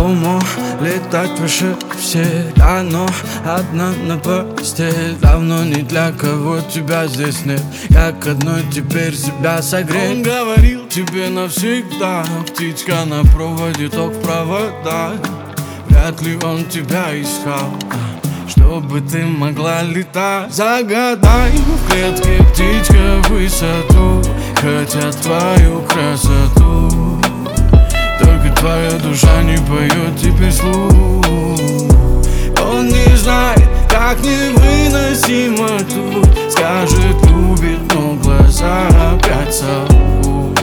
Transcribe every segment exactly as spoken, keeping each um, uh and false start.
по-другому летать выше всех, но одна на постель. Давно ни для кого тебя здесь нет, как одной теперь себя согреть. Он говорил тебе навсегда, птичка на проводе, ток в проводах. Вряд ли он тебя искал, чтобы ты могла летать. Загадай в клетке, птичка, высоту, хотят твою красоту. Только твоя душа не поет теперь слух. Он не знает, как невыносимо тут. Скажет, любит, но глаза опять солгут.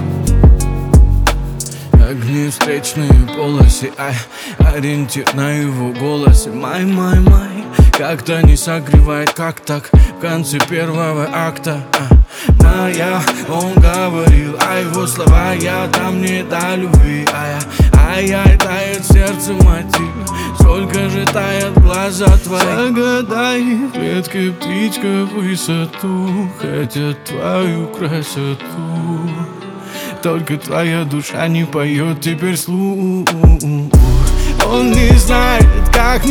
Огни встречные полосы, ай, ориентир на его голосе. Май, май, май, как-то не согревает, как так в конце первого акта. а. Моя, он говорил, а его слова я там не до любви. Ай-яй, тает сердце мотив, сколько же тает глаза твои. Загадай в клетке, птичка, высоту, хотят твою красоту. Только твоя душа не поет теперь слух. Он не знает, как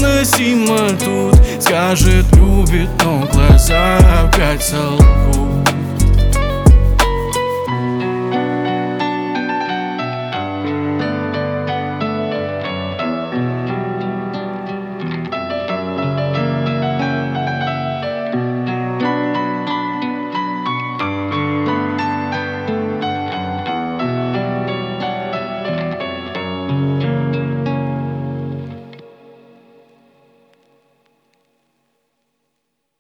невыносимо тут. Скажет, любит, но глаза опять солгут.